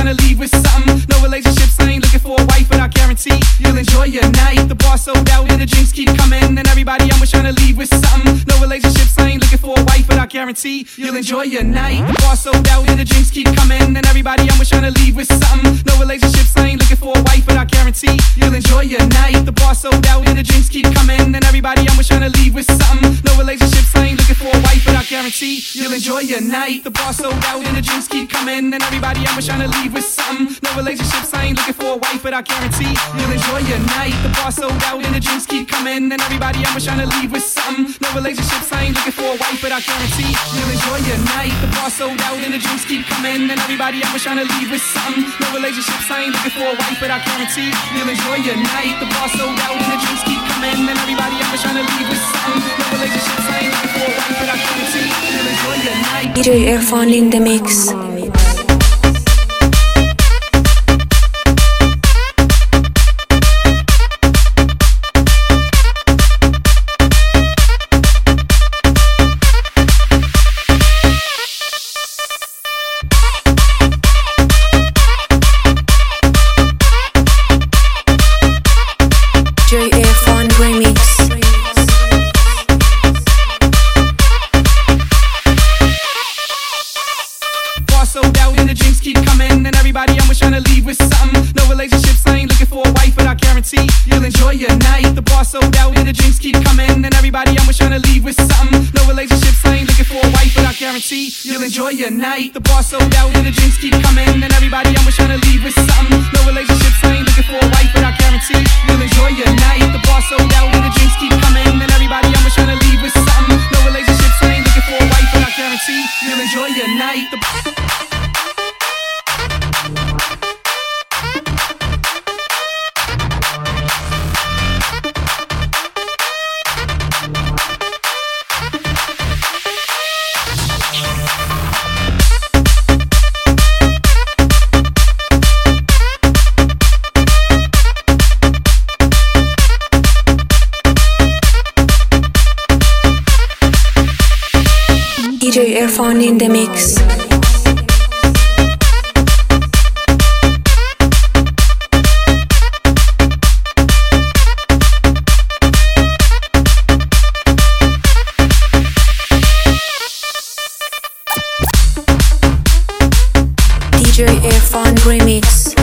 tryna leave with something. No relationships, I ain't looking for a wife, but I guarantee you'll enjoy your night. The bar sold out and the drinks keep coming, and everybody almost tryna leave with something. No relationships, I ain't looking for a wife, but I guarantee you'll enjoy your night. The bar sold out and the drinks keep coming, and everybody almost tryna leave with something. No relationships, I ain't looking for a wife, but I guarantee you'll enjoy your night. The bar sold out and the drinks keep coming, and everybody almost tryna leave with something. No relationships, I ain't looking for a wife, but I guarantee you'll enjoy your night. The bar sold out and the drinks keep coming, and everybody almost tryna leave with something. No relationships, I ain't looking for a wife, but I guarantee you'll enjoy your night. The bar sold out and the drinks keep coming, and everybody almost tryna leave with something. No relationships, I ain't looking for a wife, but I guarantee you'll enjoy your night. The bar sold out and the drinks keep coming, and everybody almost tryna leave with something. No relationships, I ain't looking for a wife, but I guarantee you'll enjoy your night. The bar sold out and the drinks keep coming, and everybody almost tryna leave with something. No relationships, I ain't looking for a wife, but I guarantee you'll enjoy your night. DJ Irfan in the mix. Sold out and the drinks keep coming, and everybody almost tryna leave with something. No relationships, I ain't looking for a wife, but I guarantee you'll enjoy your night. The bar sold out and the drinks keep coming, and everybody almost tryna leave with something. No relationships, I ain't looking for a wife, but I guarantee you'll enjoy your night. The bar sold out and the drinks keep coming, and everybody almost tryna leave with something. No relationships, I ain't looking for a wife, but I guarantee you'll enjoy your night. The bar sold out and the drinks keep coming, and everybody almost tryna leave with something. No relationships, I ain't looking for a wife, but I guarantee you'll enjoy your night. DJ Irfan in the mix. DJ Irfan remix.